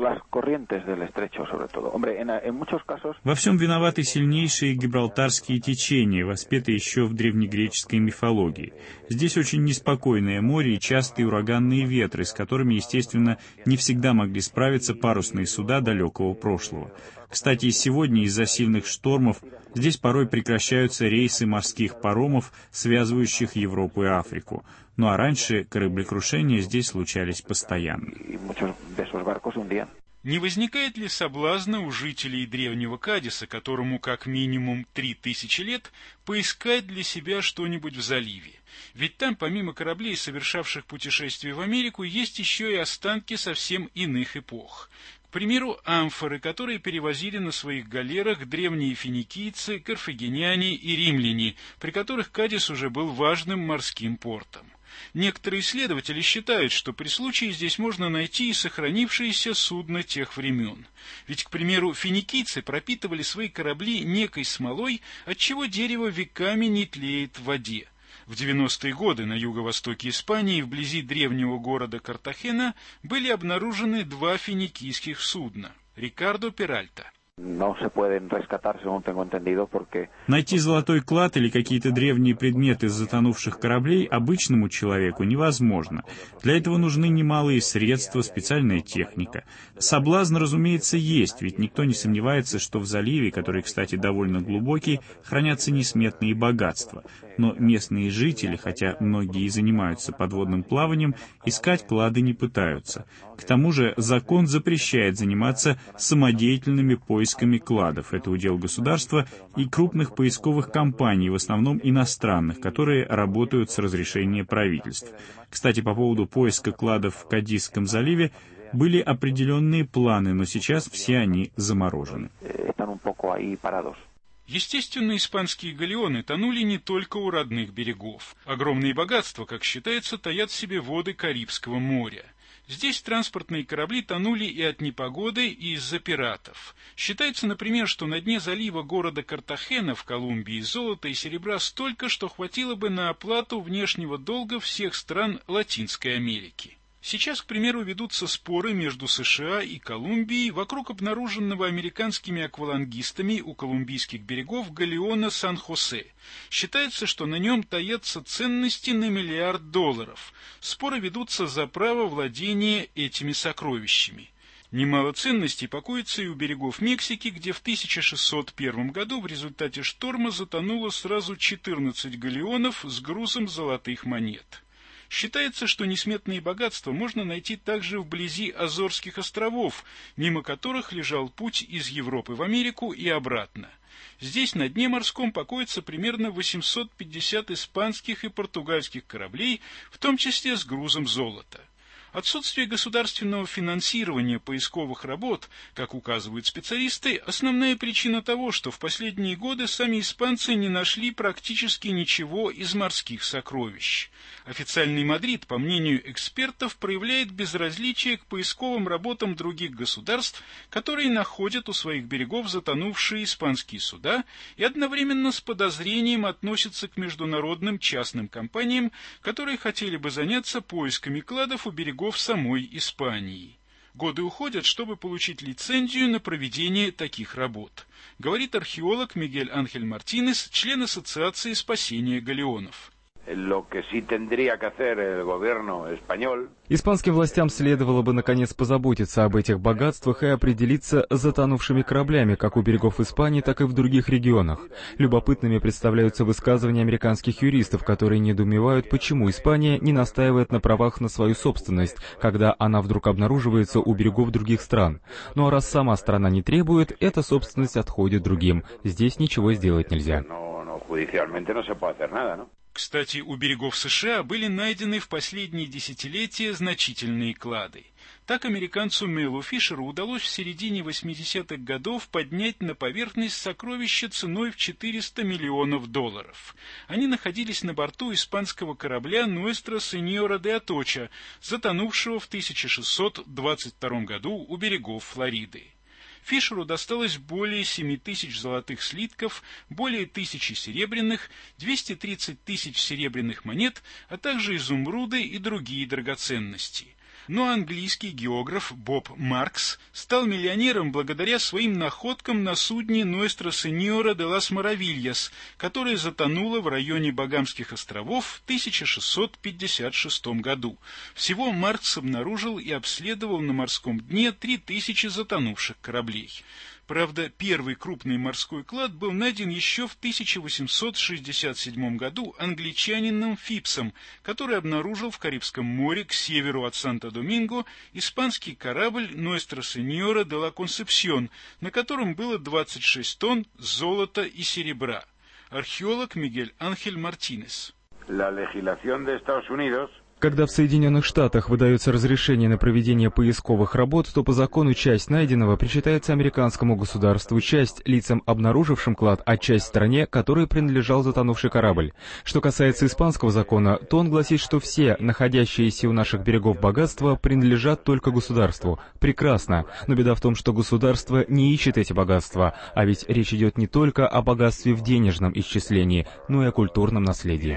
Во всем виноваты сильнейшие гибралтарские течения, воспетые еще в древнегреческой мифологии. Здесь очень неспокойное море и частые ураганные ветры, с которыми, естественно, не всегда могли справиться парусные суда далекого прошлого. Кстати, и сегодня из-за сильных штормов здесь порой прекращаются рейсы морских паромов, связывающих Европу и Африку. Ну а раньше кораблекрушения здесь случались постоянно. Не возникает ли соблазна у жителей древнего Кадиса, которому как минимум три тысячи лет, поискать для себя что-нибудь в заливе? Ведь там, помимо кораблей, совершавших путешествие в Америку, есть еще и останки совсем иных эпох. К примеру, амфоры, которые перевозили на своих галерах древние финикийцы, карфагеняне и римляне, при которых Кадис уже был важным морским портом. Некоторые исследователи считают, что при случае здесь можно найти и сохранившиеся судна тех времен. Ведь, к примеру, финикийцы пропитывали свои корабли некой смолой, отчего дерево веками не тлеет в воде. В девяностые годы на юго-востоке Испании, вблизи древнего города Картахена, были обнаружены два финикийских судна. Рикардо Перальта. Найти золотой клад или какие-то древние предметы с затонувших кораблей обычному человеку невозможно. Для этого нужны немалые средства, специальная техника. Соблазн, разумеется, есть, ведь никто не сомневается, что в заливе, который, кстати, довольно глубокий, хранятся несметные богатства. Но местные жители, хотя многие и занимаются подводным плаванием, искать клады не пытаются. К тому же закон запрещает заниматься самодеятельными поисками кладов. Это удел государства и крупных поисковых компаний, в основном иностранных, которые работают с разрешения правительств. Кстати, по поводу поиска кладов в Кадисском заливе были определенные планы, но сейчас все они заморожены. Естественно, испанские галеоны тонули не только у родных берегов. Огромные богатства, как считается, таят в себе воды Карибского моря. Здесь транспортные корабли тонули и от непогоды, и из-за пиратов. Считается, например, что на дне залива города Картахена в Колумбии золота и серебра столько, что хватило бы на оплату внешнего долга всех стран Латинской Америки. Сейчас, к примеру, ведутся споры между США и Колумбией вокруг обнаруженного американскими аквалангистами у колумбийских берегов галеона Сан-Хосе. Считается, что на нем таятся ценности на миллиард долларов. Споры ведутся за право владения этими сокровищами. Немало ценностей покоится и у берегов Мексики, где в тысяча шестьсот первом году в результате шторма затонуло сразу четырнадцать галеонов с грузом золотых монет. Считается, что несметные богатства можно найти также вблизи Азорских островов, мимо которых лежал путь из Европы в Америку и обратно. Здесь на дне морском покоится примерно восемьсот пятьдесят испанских и португальских кораблей, в том числе с грузом золота. Отсутствие государственного финансирования поисковых работ, как указывают специалисты, основная причина того, что в последние годы сами испанцы не нашли практически ничего из морских сокровищ. Официальный Мадрид, по мнению экспертов, проявляет безразличие к поисковым работам других государств, которые находят у своих берегов затонувшие испанские суда и одновременно с подозрением относятся к международным частным компаниям, которые хотели бы заняться поисками кладов у берегов в самой Испании. Годы уходят, чтобы получить лицензию на проведение таких работ, говорит археолог Мигель Анхель Мартинес, член Ассоциации спасения галеонов. Испанским властям следовало бы, наконец, позаботиться об этих богатствах и определиться с затонувшими кораблями, как у берегов Испании, так и в других регионах. Любопытными представляются высказывания американских юристов, которые недоумевают, почему Испания не настаивает на правах на свою собственность, когда она вдруг обнаруживается у берегов других стран. Ну а раз сама страна не требует, эта собственность отходит другим. Здесь ничего сделать нельзя. Кстати, у берегов США были найдены в последние десятилетия значительные клады. Так американцу Мэлу Фишеру удалось в середине восьмидесятых годов поднять на поверхность сокровища ценой в четыреста миллионов долларов. Они находились на борту испанского корабля «Нуэстра Сеньора де Аточа», затонувшего в тысяча шестьсот двадцать втором году у берегов Флориды. Фишеру досталось более семи тысяч золотых слитков, более тысячи серебряных, двести тридцать тысяч серебряных монет, а также изумруды и другие драгоценности. Но английский географ Боб Маркс стал миллионером благодаря своим находкам на судне «Нуэстра Сеньора де лас Маравильяс», которое затонуло в районе Багамских островов в тысяча шестьсот пятьдесят шестом году. Всего Маркс обнаружил и обследовал на морском дне три тысячи затонувших кораблей. Правда, первый крупный морской клад был найден еще в тысяча восемьсот шестьдесят седьмом году англичанином Фипсом, который обнаружил в Карибском море к северу от Санто-Доминго испанский корабль «Нуэстра Сеньора де ла Консепсьон», на котором было двадцать шесть тонн золота и серебра. Археолог Мигель Анхель Мартинес. Когда в Соединенных Штатах выдается разрешение на проведение поисковых работ, то по закону часть найденного причитается американскому государству, часть лицам, обнаружившим клад, а часть стране, которой принадлежал затонувший корабль. Что касается испанского закона, то он гласит, что все находящиеся у наших берегов богатства принадлежат только государству. Прекрасно, но беда в том, что государство не ищет эти богатства, а ведь речь идет не только о богатстве в денежном исчислении, но и о культурном наследии.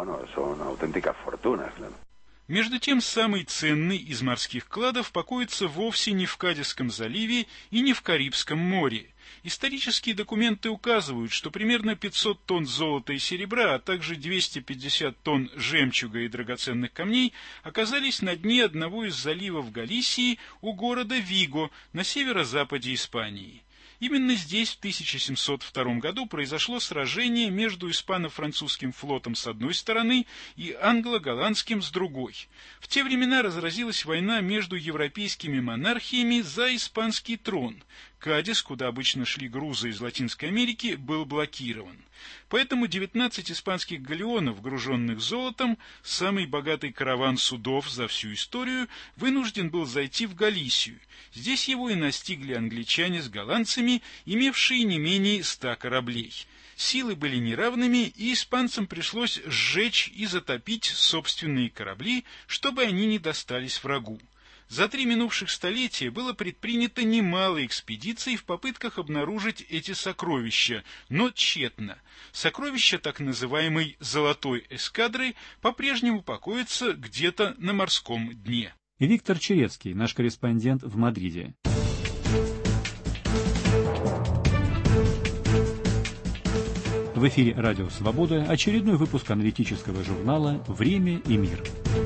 Между тем, самый ценный из морских кладов покоится вовсе не в Кадисском заливе и не в Карибском море. Исторические документы указывают, что примерно пятьсот тонн золота и серебра, а также двести пятьдесят тонн жемчуга и драгоценных камней оказались на дне одного из заливов Галисии у города Виго на северо-западе Испании. Именно здесь в тысяча семьсот втором году произошло сражение между испано-французским флотом с одной стороны и англо-голландским с другой. В те времена разразилась война между европейскими монархиями за испанский трон. Кадис, куда обычно шли грузы из Латинской Америки, был блокирован. Поэтому девятнадцать испанских галеонов, груженных золотом, самый богатый караван судов за всю историю, вынужден был зайти в Галисию. Здесь его и настигли англичане с голландцами, имевшие не менее ста кораблей. Силы были неравными, и испанцам пришлось сжечь и затопить собственные корабли, чтобы они не достались врагу. За три минувших столетия было предпринято немало экспедиций в попытках обнаружить эти сокровища, но тщетно. Сокровища так называемой «золотой эскадры» по-прежнему покоятся где-то на морском дне. Виктор Черецкий, наш корреспондент в Мадриде. В эфире «Радио Свобода» очередной выпуск аналитического журнала «Время и мир».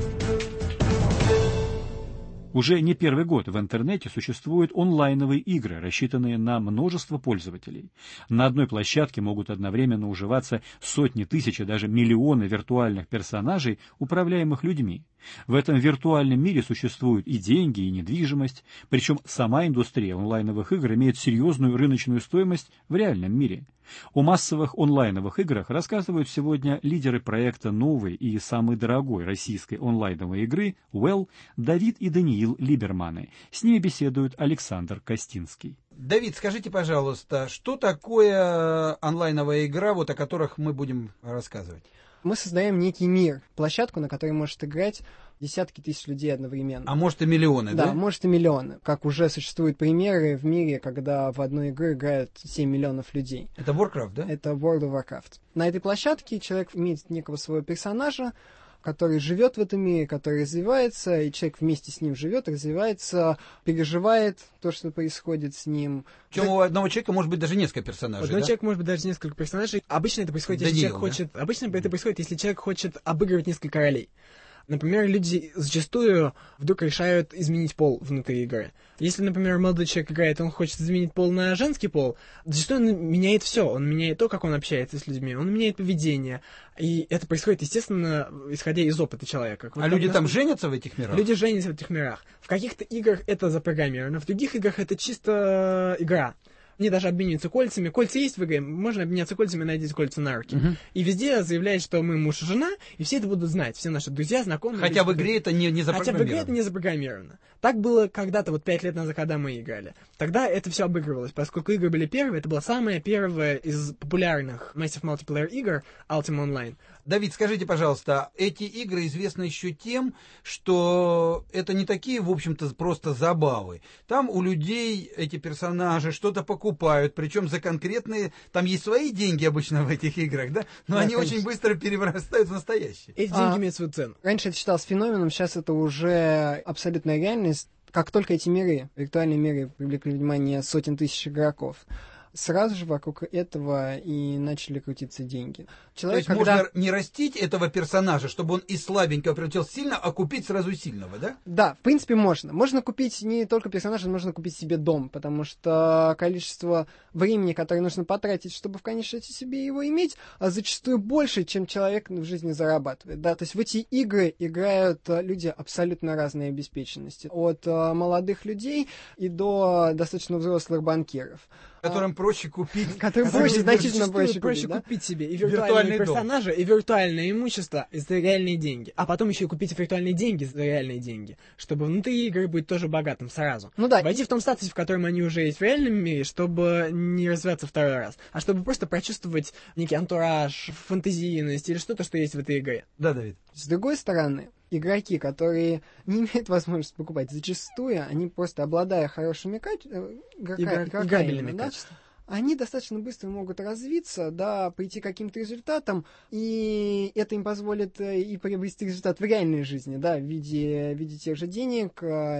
Уже не первый год в интернете существуют онлайновые игры, рассчитанные на множество пользователей. На одной площадке могут одновременно уживаться сотни тысяч и даже миллионы виртуальных персонажей, управляемых людьми. В этом виртуальном мире существуют и деньги, и недвижимость, причем сама индустрия онлайновых игр имеет серьезную рыночную стоимость в реальном мире. О массовых онлайновых играх рассказывают сегодня лидеры проекта новой и самой дорогой российской онлайновой игры «Well» Давид и Даниил Либерманы. С ними беседует Александр Костинский. Давид, скажите, пожалуйста, что такое онлайновая игра, вот о которых мы будем рассказывать? Мы создаем некий мир, площадку, на которой может играть десятки тысяч людей одновременно. А может и миллионы, да? Да, может и миллионы. Как уже существуют примеры в мире, когда в одну игру играют семь миллионов людей. Это Warcraft, да? Это World of Warcraft. На этой площадке человек имеет некого своего персонажа, который живет в этом мире, который развивается, и человек вместе с ним живет, развивается, переживает то, что происходит с ним. Причем у одного человека может быть даже несколько персонажей. У одного да? человека может быть даже несколько персонажей. Обычно это происходит, если Даниил, человек хочет. Да? Обычно это происходит, если человек хочет обыгрывать несколько ролей. Например, люди зачастую вдруг решают изменить пол внутри игры. Если, например, молодой человек играет, он хочет изменить пол на женский пол, зачастую он меняет все. Он меняет то, как он общается с людьми, он меняет поведение. И это происходит, естественно, исходя из опыта человека. Вот а люди там женятся в этих мирах? Люди женятся в этих мирах. В каких-то играх это запрограммировано, в других играх это чисто игра. Они даже обмениваются кольцами. Кольца есть в игре, можно обменяться кольцами, найдите кольца на руки. Uh-huh. И везде заявляет, что мы муж и жена, и все это будут знать, все наши друзья, знакомые. Хотя в игре это не, не запрограммировано. Хотя в игре это не запрограммировано. Так было когда-то, вот пять лет назад, когда мы играли. Тогда это все обыгрывалось, поскольку игры были первые, это была самая первая из популярных Massive Multiplayer игр Ultima Online. Давид, скажите, пожалуйста, эти игры известны еще тем, что это не такие, в общем-то, просто забавы. Там у людей эти персонажи что-то покупают, причем за конкретные... Там есть свои деньги обычно в этих играх, да? Но да, они конечно. Очень быстро перерастают в настоящие. Эти деньги а, имеют свою цену. Раньше это считалось феноменом, сейчас это уже абсолютная реальность. Как только эти миры, виртуальные миры, привлекли внимание сотен тысяч игроков, сразу же вокруг этого и начали крутиться деньги. Человек, То есть когда... можно не растить этого персонажа, чтобы он из слабенького превратился в сильного, а купить сразу сильного, да? Да, в принципе, можно. Можно купить не только персонажа, можно купить себе дом, потому что количество времени, которое нужно потратить, чтобы в конечном счете себе его иметь, зачастую больше, чем человек в жизни зарабатывает. Да? То есть в эти игры играют люди абсолютно разной обеспеченности. От молодых людей и до достаточно взрослых банкиров. Которым проще купить. Которым проще, значительно проще, проще купить, да? купить себе и виртуальные персонажи, и виртуальное имущество за реальные деньги. А потом еще и купить виртуальные деньги за реальные деньги, чтобы внутри игры быть тоже богатым сразу. Ну да. Войти в том статусе, в котором они уже есть в реальном мире, чтобы не развиваться второй раз, а чтобы просто прочувствовать некий антураж, фантазийность или что-то, что есть в этой игре. Да, Давид. С другой стороны, игроки, которые не имеют возможности покупать, зачастую они просто, обладая хорошими качествами, играбельными да, качествами, они достаточно быстро могут развиться, да, прийти к каким-то результатам, и это им позволит и приобрести результат в реальной жизни, да, в виде, в виде тех же денег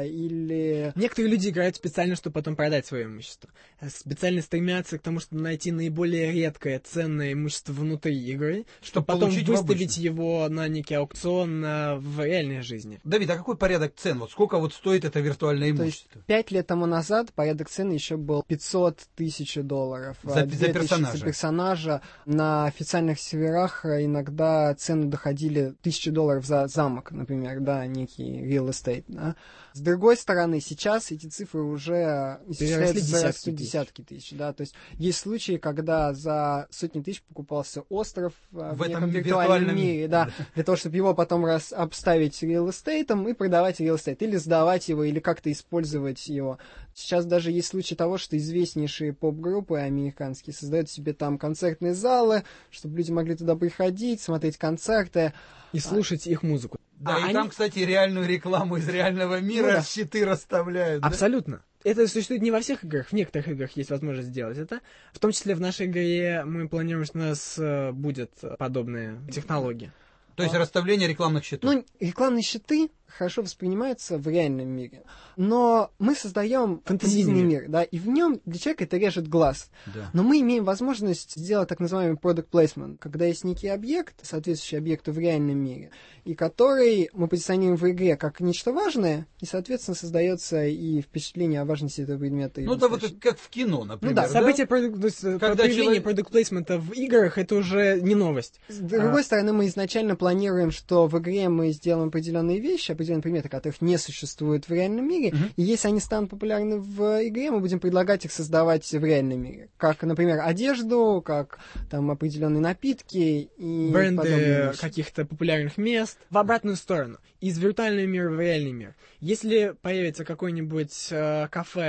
или... Некоторые люди играют специально, чтобы потом продать свое имущество. Специально стремятся к тому, чтобы найти наиболее редкое, ценное имущество внутри игры, чтобы, чтобы потом выставить его на некий аукцион в реальной жизни. Давид, а какой порядок цен? Вот сколько вот стоит это виртуальное имущество? То есть пять лет тому назад порядок цен еще был пятьсот тысяч долларов. долларов. За, за персонажа. За персонажа. На официальных серверах иногда цены доходили тысячи долларов за замок, например, да, некий real estate. Да. С другой стороны, сейчас эти цифры уже исчисляются за десятки тысяч. Да. То есть есть случаи, когда за сотни тысяч покупался остров в, в этом виртуальном мире, да, для того, чтобы его потом раз обставить real estate и продавать real estate, или сдавать его, или как-то использовать его. Сейчас даже есть случаи того, что известнейшие поп-группы американские создают себе там концертные залы, чтобы люди могли туда приходить, смотреть концерты. И слушать а... их музыку. Да, а и они... там, кстати, реальную рекламу из реального мира, ну, да. щиты расставляют. Абсолютно. Да? Это существует не во всех играх, в некоторых играх есть возможность сделать это. В том числе в нашей игре мы планируем, что у нас будет подобные технологии. То есть расставление рекламных щитов. Ну, рекламные щиты хорошо воспринимаются в реальном мире. Но мы создаем фантазийный мир, да, и в нем для человека это режет глаз. Да. Но мы имеем возможность сделать так называемый product placement, когда есть некий объект, соответствующий объекту в реальном мире, и который мы позиционируем в игре как нечто важное, и, соответственно, создается и впечатление о важности этого предмета. Ну, это вот как в кино, например. Ну да, событие, да? То есть, когда появление человек... product placement в играх, это уже не новость. С другой а... стороны, мы изначально планируем, что в игре мы сделаем определенные вещи, определенные предметы, которых не существует в реальном мире, uh-huh. и если они станут популярны в игре, мы будем предлагать их создавать в реальном мире. Как, например, одежду, как там определенные напитки и бренды каких-то популярных мест. В обратную сторону. Из виртуального мира в реальный мир. Если появится какое-нибудь э, кафе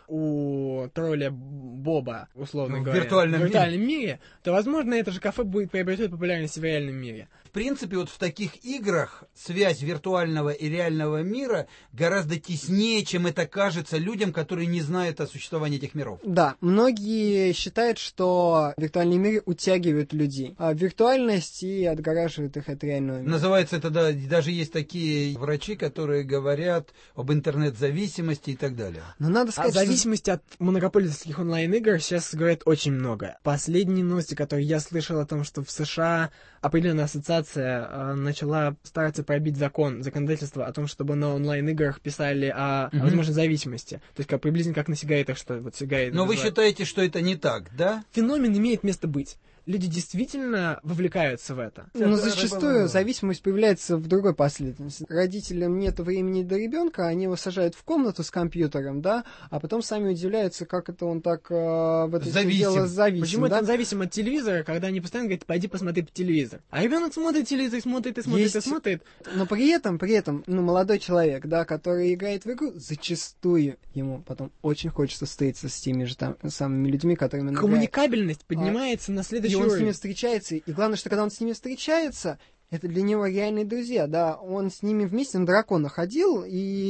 у тролля Боба, условно в говоря, виртуальном, в виртуальном мире. мире, то, возможно, это же кафе будет приобретать популярность в реальном мире. В принципе, вот в таких играх связь виртуального и реального мира гораздо теснее, чем это кажется людям, которые не знают о существовании этих миров. Да, многие считают, что виртуальные миры утягивают людей, а виртуальность и отгораживает их от реального мира. Называется это, да, даже есть такие врачи, которые говорят об интернет-зависимости и так далее. Но надо сказать, о зависимости что... от монопольских онлайн-игр сейчас говорят очень много. Последние новости, которые я слышал о том, что в США определенная ассоциация э, начала стараться пробить закон, законодательство о том, чтобы на онлайн-играх писали о, mm-hmm. о возможной зависимости. То есть как, приблизительно как на сигаретах, что вот сигареты. Но называют. Вы считаете, что это не так, да? Феномен имеет место быть. Люди действительно вовлекаются в это. Но зачастую зависимость появляется в другой последовательности. Родителям нет времени до ребенка, они его сажают в комнату с компьютером, да, а потом сами удивляются, как это он так э, в это зависим. дело зависим. Почему да? это он зависим от телевизора, когда они постоянно говорят, пойди посмотри по телевизор. А ребенок смотрит телевизор, смотрит и смотрит Есть... и смотрит. Но при этом, при этом, ну, молодой человек, да, который играет в игру, зачастую ему потом очень хочется встретиться с теми же там самыми людьми, которыми он Коммуникабельность играет. поднимается а... на следующий И он уровень. с ними встречается, и главное, что когда он с ними встречается, это для него реальные друзья, да, он с ними вместе на дракона ходил,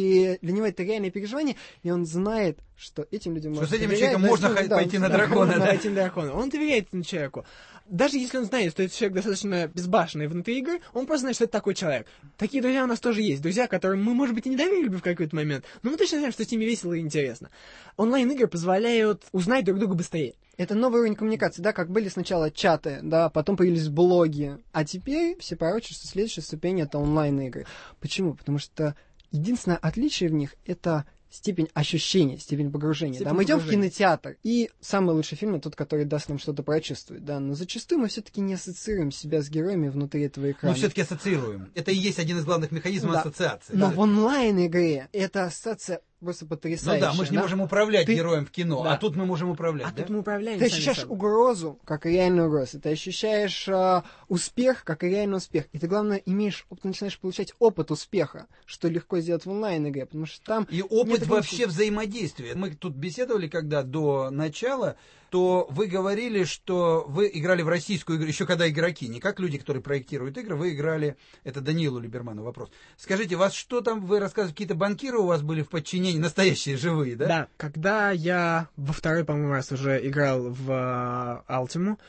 и для него это реальное переживание, и он знает, что этим людям что можно с этим доверять, человеком да, можно да, пойти да, на дракона, можно да? пойти на дракона. Он доверяет этому человеку. Даже если он знает, что этот человек достаточно безбашенный внутри игры, он просто знает, что это такой человек. Такие друзья у нас тоже есть. Друзья, которым мы, может быть, и не доверили бы в какой-то момент, но мы точно знаем, что с ними весело и интересно. Онлайн-игры позволяют узнать друг друга быстрее. Это новый уровень коммуникации, да, как были сначала чаты, да, потом появились блоги, а теперь все пророчат, что следующая ступень — это онлайн-игры. Почему? Потому что единственное отличие в них — это степень ощущения, степень погружения. Степень да, мы идем в кинотеатр, и самый лучший фильм — тот, который даст нам что-то прочувствовать. Да, но зачастую мы все-таки не ассоциируем себя с героями внутри этого экрана. Мы все-таки ассоциируем. Это и есть один из главных механизмов да. ассоциации. Но да. в онлайн-игре эта ассоциация просто потрясающая. Ну да, мы же не да? можем управлять Ты... героем в кино, да. а тут мы можем управлять. А да? тут мы управляем. Ты ощущаешь собой. Угрозу, как реальную угрозу. Ты ощущаешь э, успех, как реальный успех. И ты, главное, имеешь, ты начинаешь получать опыт успеха, что легко сделать в онлайн-игре, потому что там... И опыт вообще взаимодействия. Мы тут беседовали, когда до начала, то вы говорили, что вы играли в российскую игру, еще когда игроки, не как люди, которые проектируют игры, вы играли, это Даниилу Либерману вопрос. Скажите, вас что там, вы рассказывали, какие-то банкиры у вас были в подчинении, настоящие, живые, да? Да, когда я во второй, по-моему, раз уже играл в Алтиму,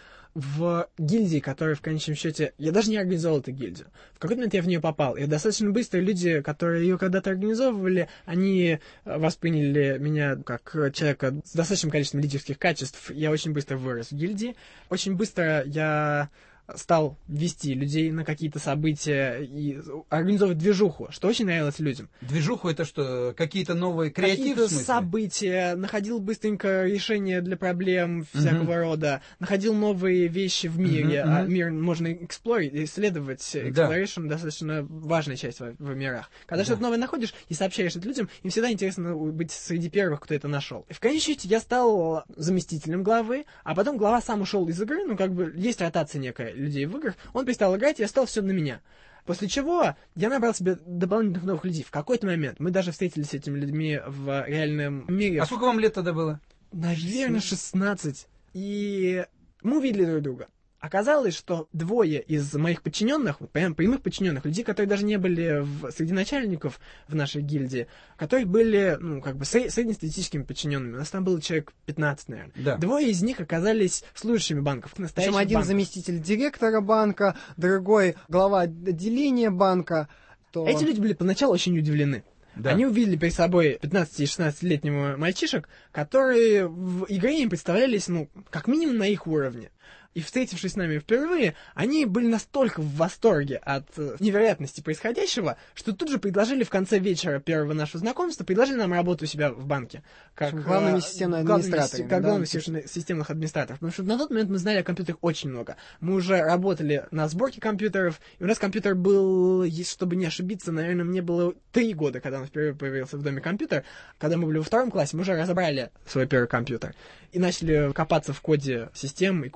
в гильдии, которая в конечном счете... Я даже не организовал эту гильдию. В какой-то момент я в нее попал. И достаточно быстро люди, которые ее когда-то организовывали, они восприняли меня как человека с достаточным количеством лидерских качеств. Я очень быстро вырос в гильдии. Очень быстро я стал вести людей на какие-то события и организовывать движуху, что очень нравилось людям. Движуху — это что, какие-то новые креативы? Какие-то события, находил быстренько решения для проблем всякого uh-huh. рода, находил новые вещи в мире, uh-huh, uh-huh. а мир можно эксплорить, исследовать. Exploration да. достаточно важная часть в, в мирах. Когда да. что-то новое находишь и сообщаешь это людям, им всегда интересно быть среди первых, кто это нашел. И в конечном счете я стал заместителем главы, а потом глава сам ушел из игры, ну как бы есть ротация некая людей в играх, он перестал играть, и остал все на меня. После чего я набрал себе дополнительных новых людей. В какой-то момент мы даже встретились с этими людьми в реальном мире. А сколько вам лет тогда было? Наверное, шестнадцать. И мы увидели друг друга. Оказалось, что двое из моих подчиненных, вот прям прямых подчиненных, людей, которые даже не были в, среди начальников в нашей гильдии, которые были, ну, как бы сред, среднестатистическими подчиненными. У нас там было человек пятнадцать, наверное. Да. Двое из них оказались служащими банков, настоящих Причем один банков. заместитель директора банка, другой глава отделения банка. То... Эти люди были поначалу очень удивлены. Да. Они увидели перед собой пятнадцати-шестнадцатилетнего мальчишек, которые в игре им представлялись, ну, как минимум на их уровне. И, встретившись с нами впервые, они были настолько в восторге от невероятности происходящего, что тут же предложили в конце вечера первого нашего знакомства, предложили нам работу у себя в банке. Как главными системными администраторами. Как да? главных системных администраторов. Потому что на тот момент мы знали о компьютерах очень много. Мы уже работали на сборке компьютеров, и у нас компьютер был, чтобы не ошибиться, наверное, мне было три года, когда у нас впервые появился в доме компьютер. Когда мы были во втором классе, мы уже разобрали свой первый компьютер. И начали копаться в коде систем и коде игр.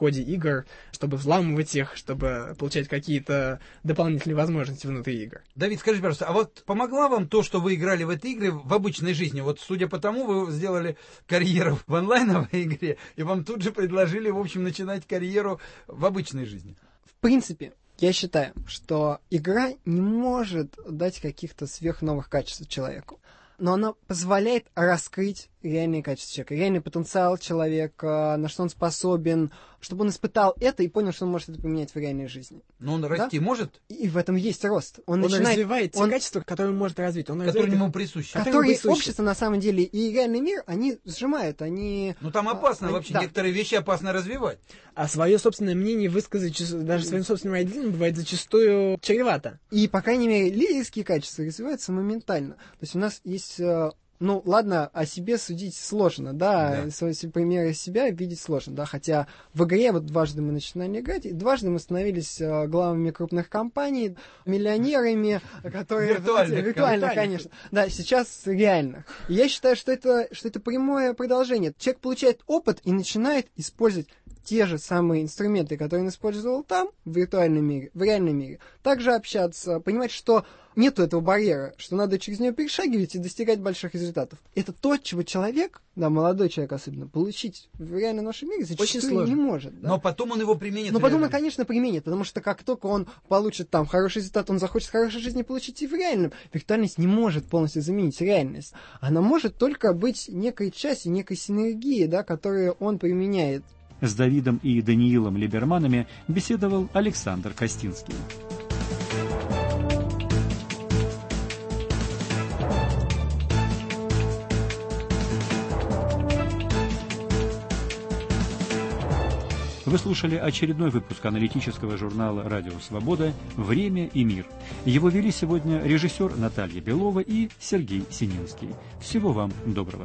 игр, чтобы взламывать их, чтобы получать какие-то дополнительные возможности внутри игр. Давид, скажите, пожалуйста, а вот помогла вам то, что вы играли в эти игры в обычной жизни? Вот судя по тому, вы сделали карьеру в онлайновой игре, и вам тут же предложили, в общем, начинать карьеру в обычной жизни. В принципе, я считаю, что игра не может дать каких-то сверхновых качеств человеку, но она позволяет раскрыть реальные качества человека, реальный потенциал человека, на что он способен, чтобы он испытал это и понял, что он может это применять в реальной жизни. Но он расти да? может? И в этом есть рост. Он, он начинает, развивает те он, качества, которые он может развить. Он которые ему присущи. Которые общество, на самом деле, и реальный мир, они сжимают, они... Ну там опасно они, вообще, да. Некоторые вещи опасно развивать. А свое собственное мнение высказать даже своим собственным родителям бывает зачастую чревато. И, по крайней мере, лидерские качества развиваются моментально. То есть у нас есть... Ну, ладно, о себе судить сложно, да, да. Свои примеры себя видеть сложно, да, хотя в игре вот дважды мы начинали играть, и дважды мы становились э, главами крупных компаний, миллионерами, которые... Виртуальных. Виртуально, конечно. Да, сейчас реально. И я считаю, что это, что это прямое продолжение. Человек получает опыт и начинает использовать те же самые инструменты, которые он использовал там, в виртуальном мире, в реальном мире. Также общаться, понимать, что нету этого барьера, что надо через нее перешагивать и достигать больших результатов. Это то, чего человек, да, молодой человек особенно, получить в реальном нашем мире зачастую не может. Да? Но потом он его применит. Но потом он, конечно, применит, потому что как только он получит там хороший результат, он захочет хорошей жизни получить и в реальном. Виртуальность не может полностью заменить реальность. Она может только быть некой частью, некой синергии, да, которую он применяет. С Давидом и Даниилом Либерманами беседовал Александр Костинский. Вы слушали очередной выпуск аналитического журнала «Радио Свобода. Время и мир». Его вели сегодня режиссер Наталья Белова и Сергей Сининский. Всего вам доброго.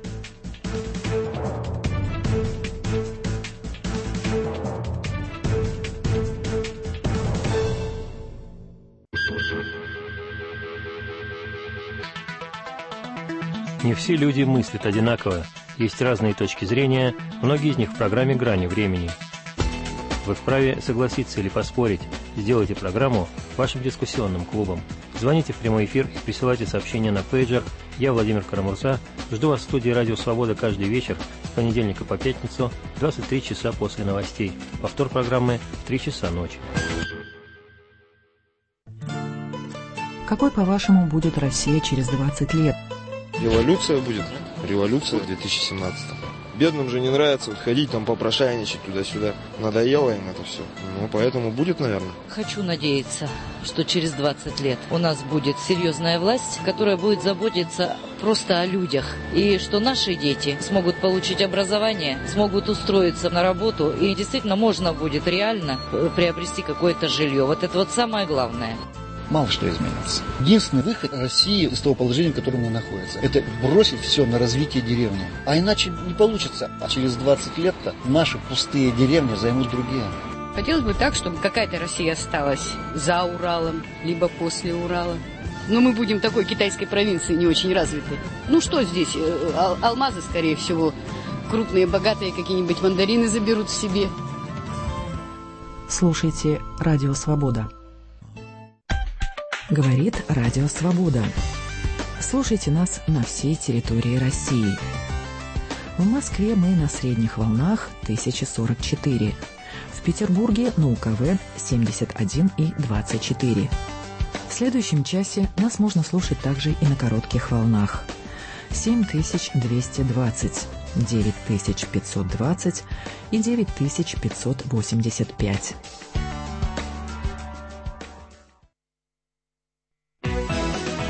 Не все люди мыслят одинаково, есть разные точки зрения, многие из них в программе «Грани времени». Вы вправе согласиться или поспорить, сделайте программу вашим дискуссионным клубом. Звоните в прямой эфир и присылайте сообщения на пейджер. Я, Владимир Карамурза, жду вас в студии «Радио Свобода» каждый вечер, с понедельника по пятницу, в двадцать три часа после новостей. Повтор программы в три часа ночи. Какой, по-вашему, будет Россия через двадцать лет? Революция будет. Революция в две тысячи семнадцатом. Бедным же не нравится вот ходить там попрошайничать туда-сюда. Надоело им это все. Ну, поэтому будет, наверное. Хочу надеяться, что через двадцать лет у нас будет серьезная власть, которая будет заботиться просто о людях. И что наши дети смогут получить образование, смогут устроиться на работу. И действительно можно будет реально приобрести какое-то жилье. Вот это вот самое главное. Мало что изменится. Единственный выход России из того положения, в котором она находится, это бросить все на развитие деревни. А иначе не получится. А через двадцать лет-то наши пустые деревни займут другие. Хотелось бы так, чтобы какая-то Россия осталась за Уралом, либо после Урала. Но мы будем такой китайской провинции не очень развитой. Ну что здесь? Ал- алмазы, скорее всего. Крупные, богатые какие-нибудь мандарины заберут себе. Слушайте «Радио Свобода». Говорит Радио Свобода. Слушайте нас на всей территории России. В Москве мы на средних волнах тысяча сорок четыре. В Петербурге на УКВ семьдесят один и двадцать четыре. В следующем часе нас можно слушать также и на коротких волнах. семь тысяч двести двадцать, девять тысяч пятьсот двадцать и девять тысяч пятьсот восемьдесят пять.